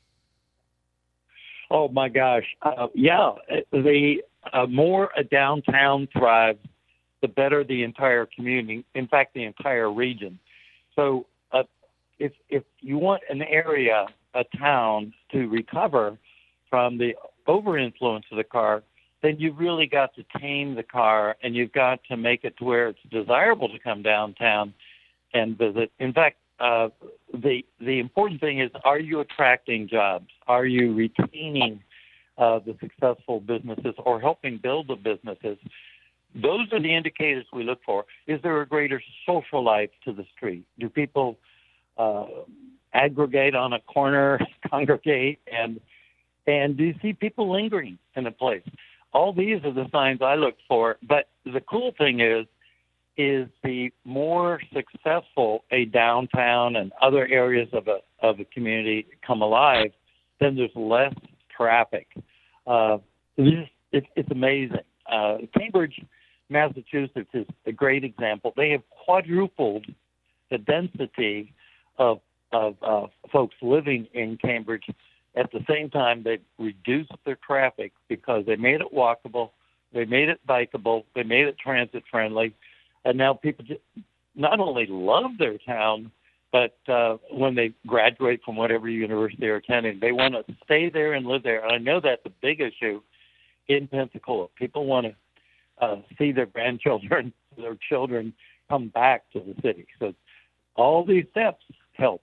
Speaker 8: Oh, my gosh. Uh, yeah, the uh, more a downtown thrives, the better the entire community, in fact, the entire region. So uh, if, if you want an area, a town, to recover from the over-influence of the car, then you've really got to tame the car, and you've got to make it to where it's desirable to come downtown and visit. In fact, uh, the the important thing is, are you attracting jobs? Are you retaining uh, the successful businesses or helping build the businesses? Those are the indicators we look for. Is there a greater social life to the street? Do people uh, aggregate on a corner, congregate, and And do you see people lingering in a place? All these are the signs I look for. But the cool thing is, is the more successful a downtown and other areas of a of a community come alive, then there's less traffic. Uh, it's, it's, it's amazing. Uh, Cambridge, Massachusetts is a great example. They have quadrupled the density of of uh, folks living in Cambridge. At the same time, they reduced their traffic because they made it walkable, they made it bikeable, they made it transit-friendly, and now people just not only love their town, but uh, when they graduate from whatever university they're attending, they want to stay there and live there. And I know that's a big issue in Pensacola. People want to uh, see their grandchildren, their children come back to the city. So all these steps help.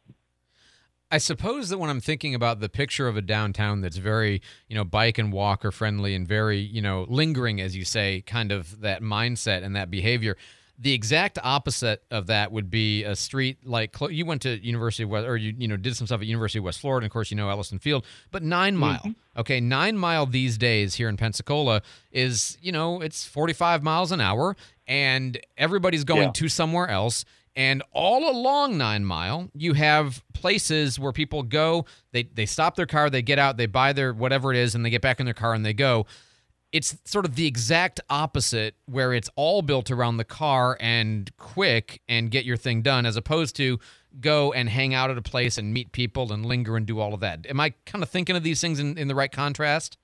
Speaker 4: I suppose that when I'm thinking about the picture of a downtown that's very, you know, bike and walker friendly and very, you know, lingering, as you say, kind of that mindset and that behavior, the exact opposite of that would be a street like you went to University of West, or you you know did some stuff at University of West Florida, and of course you know Ellison Field, but Nine Mile, mm-hmm. okay, Nine Mile these days here in Pensacola is, you know, it's forty-five miles an hour, and everybody's going yeah. to somewhere else. And all along Nine Mile, you have places where people go, they they stop their car, they get out, they buy their whatever it is, and they get back in their car and they go. it's sort of the exact opposite, where it's all built around the car and quick and get your thing done, as opposed to go and hang out at a place and meet people and linger and do all of that. Am I kind of thinking of these things in, in the right contrast?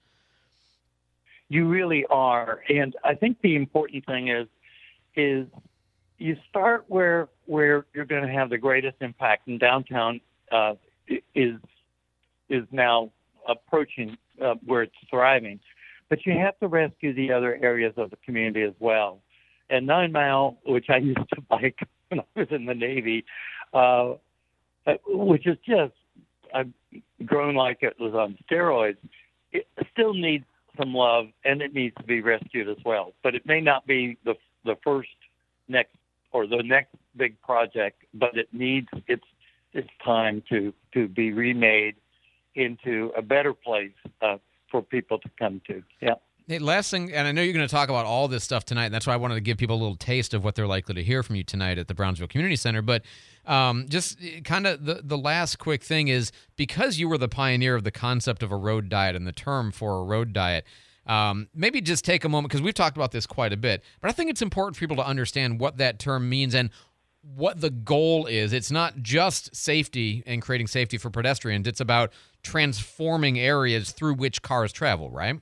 Speaker 8: You really are. And I think the important thing is, is you start where where you're going to have the greatest impact. And downtown uh, is is now approaching uh, where it's thriving. But you have to rescue the other areas of the community as well. And Nine Mile, which I used to bike when I was in the Navy, uh, which is just uh, grown like it was on steroids, it still needs some love, and it needs to be rescued as well. But it may not be the the first next or the next big project, but it needs it's it's time to to be remade into a better place uh, for people to come to. Yeah.
Speaker 4: Hey, last thing, and I know you're going to talk about all this stuff tonight, and that's why I wanted to give people a little taste of what they're likely to hear from you tonight at the Brownsville Community Center. But um, just kind of the, the last quick thing is, because you were the pioneer of the concept of a road diet and the term for a road diet, um, maybe just take a moment, because we've talked about this quite a bit, but I think it's important for people to understand what that term means and what the goal is. It's not just safety and creating safety for pedestrians. It's about transforming areas through which cars travel, right?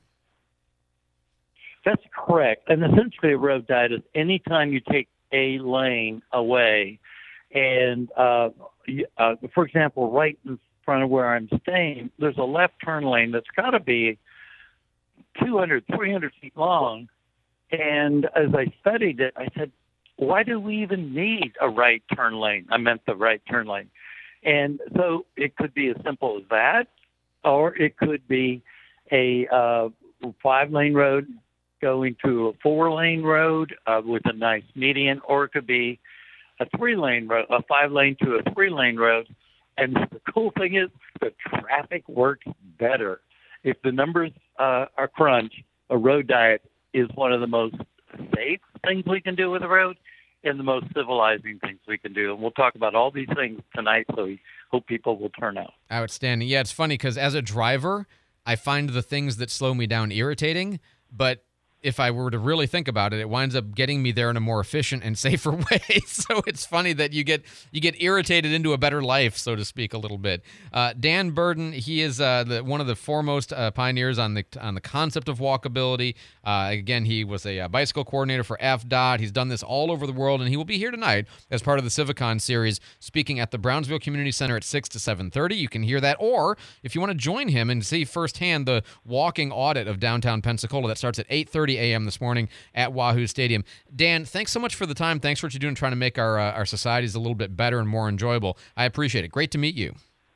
Speaker 8: That's correct. And essentially a road diet is any time you take a lane away. And, uh, uh, for example, right in front of where I'm staying, there's a left turn lane that's got to be two hundred, three hundred feet long. And as I studied it, I said, why do we even need a right turn lane? I meant the right turn lane. And so it could be as simple as that, or it could be a uh, five-lane road going to a four-lane road uh, with a nice median, or it could be a three-lane road, a five-lane to a three-lane road. And the cool thing is the traffic works better. If the numbers uh, are crunched, a road diet is one of the most safe things we can do with a road and the most civilizing things we can do. And we'll talk about all these things tonight, so we hope people will turn out.
Speaker 4: Outstanding. Yeah, it's funny because as a driver, I find the things that slow me down irritating, but if I were to really think about it, it winds up getting me there in a more efficient and safer way. So it's funny that you get you get irritated into a better life, so to speak, a little bit. Uh, Dan Burden, he is uh, the, one of the foremost uh, pioneers on the on the concept of walkability. Uh, again, he was a, a bicycle coordinator for F D O T. He's done this all over the world, and he will be here tonight as part of the Civicon series, speaking at the Brownsville Community Center at six to seven thirty. You can hear that, or if you want to join him and see firsthand the walking audit of downtown Pensacola, that starts at eight thirty a.m. this morning at Wahoo Stadium. Dan, thanks so much for the time. Thanks for what you're doing trying to make our uh, our societies a little bit better and more enjoyable. I appreciate it. Great to meet you.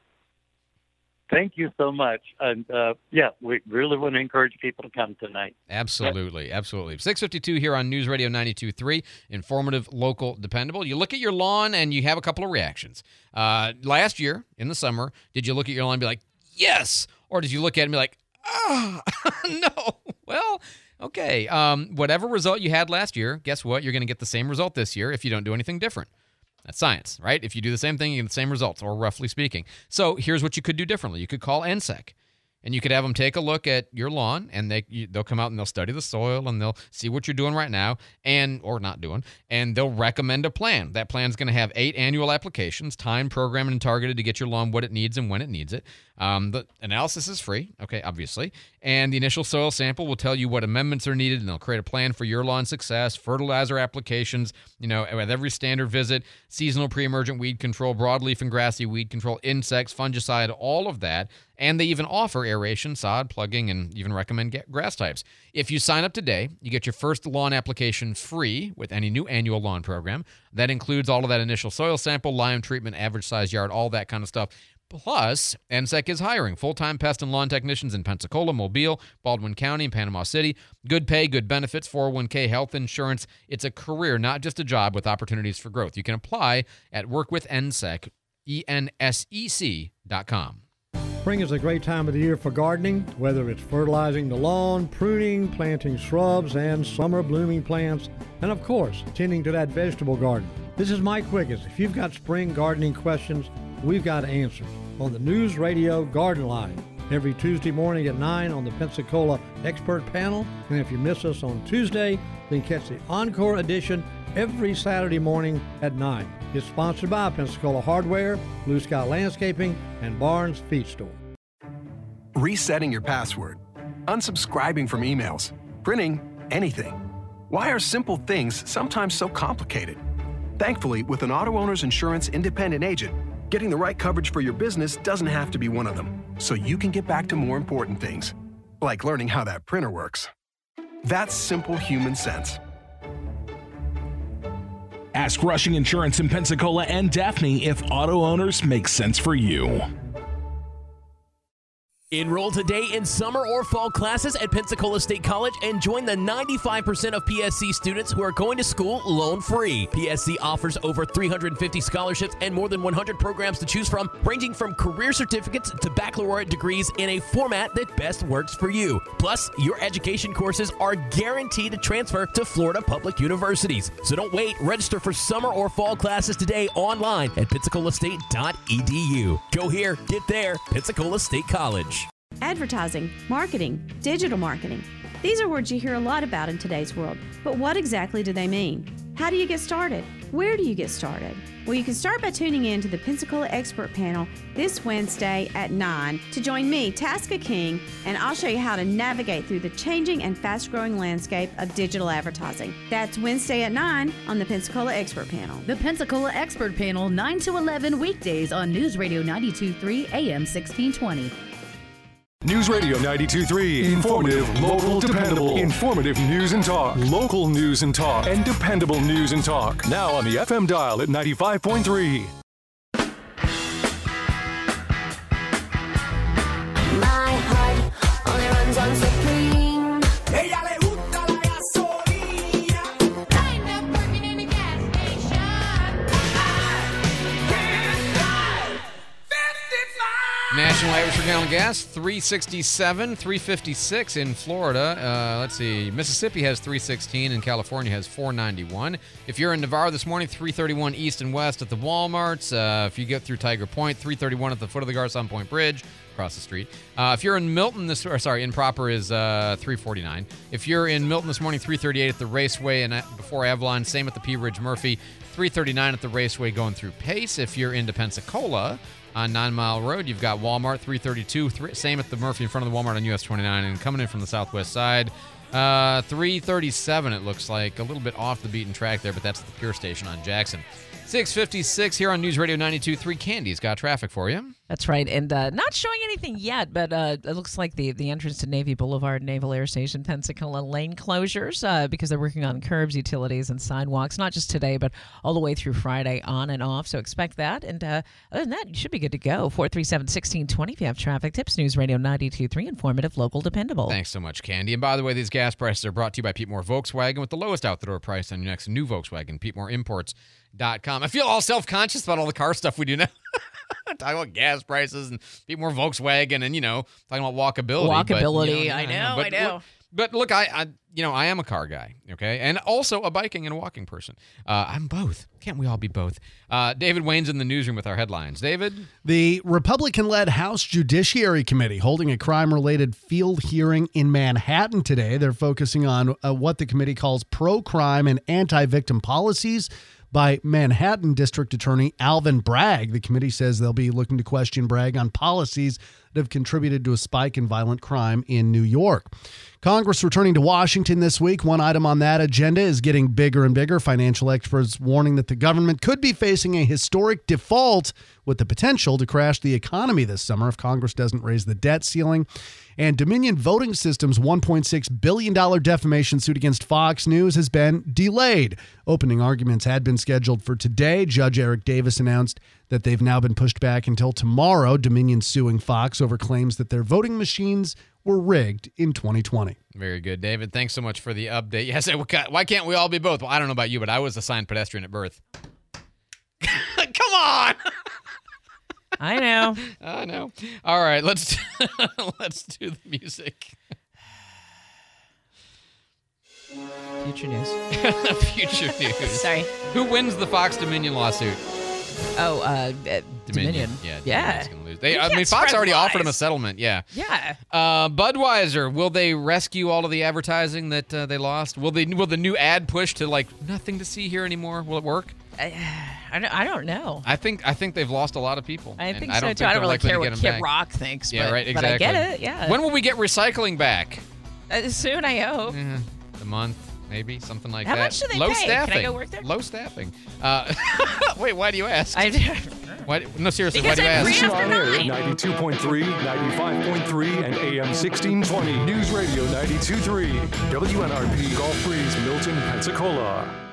Speaker 8: Thank you so much. And, uh, yeah, we really want to encourage people to come tonight.
Speaker 4: Absolutely, absolutely. six fifty-two here on News Radio ninety-two point three, informative, local, dependable. You look at your lawn and you have a couple of reactions. Uh, last year, in the summer, did you look at your lawn and be like, yes? Or did you look at it and be like, ah, no? Well, okay. Um, whatever result you had last year, guess what? You're going to get the same result this year if you don't do anything different. That's science, right? If you do the same thing, you get the same results, or roughly speaking. So here's what you could do differently. You could call N S E C, and you could have them take a look at your lawn, and they you, they'll come out and they'll study the soil, and they'll see what you're doing right now, and or not doing, and they'll recommend a plan. That plan's going to have eight annual applications, timed, programmed, and targeted to get your lawn what it needs and when it needs it. Um, the analysis is free, okay, obviously, and the initial soil sample will tell you what amendments are needed, and they'll create a plan for your lawn success, fertilizer applications, you know, with every standard visit, seasonal pre-emergent weed control, broadleaf and grassy weed control, insects, fungicide, all of that, and they even offer aeration, sod, plugging, and even recommend grass types. If you sign up today, you get your first lawn application free with any new annual lawn program. That includes all of that initial soil sample, lime treatment, average size yard, all that kind of stuff. Plus, N S E C is hiring full-time pest and lawn technicians in Pensacola, Mobile, Baldwin County, and Panama City. Good pay, good benefits, four oh one k, health insurance. It's a career, not just a job, with opportunities for growth. You can apply at work with N S E C, E N S E C dot com.
Speaker 9: Spring is a great time of the year for gardening, whether it's fertilizing the lawn, pruning, planting shrubs and summer blooming plants, and of course, tending to that vegetable garden. This is Mike Quiggins. If you've got spring gardening questions, we've got answers on the News Radio Garden Line every Tuesday morning at nine on the Pensacola expert panel. And if you miss us on Tuesday, then catch the Encore edition every Saturday morning at nine. It's sponsored by Pensacola Hardware, Blue Sky Landscaping, and Barnes Feed Store.
Speaker 10: Resetting your password, unsubscribing from emails, printing anything. Why are simple things sometimes so complicated? Thankfully, with an auto owner's insurance independent agent, getting the right coverage for your business doesn't have to be one of them, so you can get back to more important things, like learning how that printer works. That's simple human sense.
Speaker 11: Ask Rushing Insurance in Pensacola and Daphne if auto owners make sense for you.
Speaker 12: Enroll today in summer or fall classes at Pensacola State College and join the ninety-five percent of P S C students who are going to school loan-free. P S C offers over three hundred fifty scholarships and more than one hundred programs to choose from, ranging from career certificates to baccalaureate degrees in a format that best works for you. Plus, your education courses are guaranteed to transfer to Florida public universities. So don't wait. Register for summer or fall classes today online at pensacola state dot e d u. Go here, get there, Pensacola State College.
Speaker 14: Advertising, marketing, digital marketing. These are words you hear a lot about in today's world, but what exactly do they mean? How do you get started? Where do you get started? Well, you can start by tuning in to the Pensacola Expert Panel this Wednesday at nine to join me, Tasca King, and I'll show you how to navigate through the changing and fast-growing landscape of digital advertising. That's Wednesday at nine on the Pensacola Expert Panel.
Speaker 6: The Pensacola Expert Panel, nine to eleven weekdays on News Radio ninety-two point three A M sixteen twenty.
Speaker 1: News Radio ninety-two point three. Informative, local, dependable. Informative news and talk. Local news and talk. And dependable news and talk. Now on the F M dial at ninety-five point three.
Speaker 7: My heart only runs on Supreme.
Speaker 4: National average for gallon of gas, three sixty-seven, three fifty-six in Florida. Uh, let's see, Mississippi has three sixteen and California has four ninety-one. If you're in Navarro this morning, three thirty-one east and west at the Walmarts. Uh, if you get through Tiger Point, three thirty-one at the foot of the Garcon Point Bridge, across the street. Uh, if you're in Milton this, or sorry, in Proper is uh, three forty-nine. If you're in Milton this morning, three thirty-eight at the Raceway and at, before Avalon. Same at the Pea Ridge Murphy, three thirty-nine at the Raceway going through Pace. If you're into Pensacola, on Nine Mile Road, you've got Walmart, three thirty-two. Th- same at the Murphy in front of the Walmart on U S twenty-nine. And coming in from the southwest side, uh, three thirty-seven, it looks like. A little bit off the beaten track there, but that's the Pure Station on Jackson. six fifty-six here on News Radio ninety-two point three. Candy's got traffic for you.
Speaker 5: That's right. And uh, not showing anything yet, but uh, it looks like the, the entrance to Navy Boulevard, Naval Air Station, Pensacola lane closures uh, because they're working on curbs, utilities, and sidewalks, not just today, but all the way through Friday on and off. So expect that. And uh, other than that, you should be good to go. four three seven, one six two zero if you have traffic tips. News Radio ninety-two point three, informative, local, dependable.
Speaker 4: Thanks so much, Candy. And by the way, these gas prices are brought to you by Pete Moore Volkswagen with the lowest out-the-door price on your next new Volkswagen, Pete Moore Imports dot com. I feel all self-conscious about all the car stuff we do now. Talking about gas prices and Pete Moore Volkswagen and, you know, talking about walkability.
Speaker 5: Walkability,
Speaker 4: but, you know,
Speaker 5: I know,
Speaker 4: but
Speaker 5: I know.
Speaker 4: Look, but look, I, I, you know, I am a car guy, okay? And also a biking and a walking person. Uh, I'm both. Can't we all be both? Uh, David Wayne's in the newsroom with our headlines. David?
Speaker 13: The Republican-led House Judiciary Committee holding a crime-related field hearing in Manhattan today. They're focusing on uh, what the committee calls pro-crime and anti-victim policies by Manhattan District Attorney Alvin Bragg. The committee says they'll be looking to question Bragg on policies that have contributed to a spike in violent crime in New York. Congress returning to Washington this week. One item on that agenda is getting bigger and bigger. Financial experts warning that the government could be facing a historic default with the potential to crash the economy this summer if Congress doesn't raise the debt ceiling. And Dominion Voting Systems' one point six billion dollars defamation suit against Fox News has been delayed. Opening arguments had been scheduled for today. Judge Eric Davis announced that they've now been pushed back until tomorrow. Dominion suing Fox over claims that their voting machines were rigged in twenty twenty.
Speaker 4: Very good, David. Thanks so much for the update. Yes, why can't we all be both? Well, I don't know about you, but I was assigned pedestrian at birth. Come on!
Speaker 5: I know.
Speaker 4: I know. All right, let's let's do the music.
Speaker 5: Future news.
Speaker 4: Future news.
Speaker 5: Sorry.
Speaker 4: Who wins the Fox Dominion lawsuit?
Speaker 5: Oh, uh, uh, Dominion.
Speaker 4: Yeah.
Speaker 5: Yeah.
Speaker 4: Dominion's gonna lose. They,
Speaker 5: You
Speaker 4: I
Speaker 5: can't
Speaker 4: mean, Fox
Speaker 5: spread
Speaker 4: already offered them a
Speaker 5: lies.
Speaker 4: settlement. Yeah.
Speaker 5: Yeah.
Speaker 4: Uh, Budweiser, will they rescue all of the advertising that uh, they lost? Will they? Will the new ad push to like nothing to see here anymore? Will it work?
Speaker 5: I, I, don't, I don't know.
Speaker 4: I think I think they've lost a lot of people.
Speaker 5: I
Speaker 4: and
Speaker 5: think
Speaker 4: I
Speaker 5: so
Speaker 4: don't
Speaker 5: too.
Speaker 4: think
Speaker 5: I don't
Speaker 4: they're
Speaker 5: really
Speaker 4: likely
Speaker 5: care
Speaker 4: to
Speaker 5: what
Speaker 4: get 'em
Speaker 5: Kid
Speaker 4: back.
Speaker 5: Rock thinks.
Speaker 4: Yeah,
Speaker 5: but,
Speaker 4: right. Exactly.
Speaker 5: But I get it. Yeah.
Speaker 4: When will we get recycling back?
Speaker 5: Uh, soon, I hope.
Speaker 4: Yeah, a month, maybe something like
Speaker 5: How
Speaker 4: that.
Speaker 5: much do they
Speaker 4: Low
Speaker 5: pay? Can I
Speaker 4: staffing.
Speaker 5: go work there?
Speaker 4: Low staffing. Uh, wait, why do you ask?
Speaker 5: I
Speaker 4: Why, no, seriously,
Speaker 5: Because
Speaker 4: why do you
Speaker 5: I'm
Speaker 4: ask?
Speaker 5: free
Speaker 1: Listen
Speaker 5: after
Speaker 1: on air at
Speaker 5: nine.
Speaker 1: ninety-two point three, ninety-five point three, and A M sixteen twenty. News Radio ninety-two point three. W N R P Gulf Breeze, Milton, Pensacola.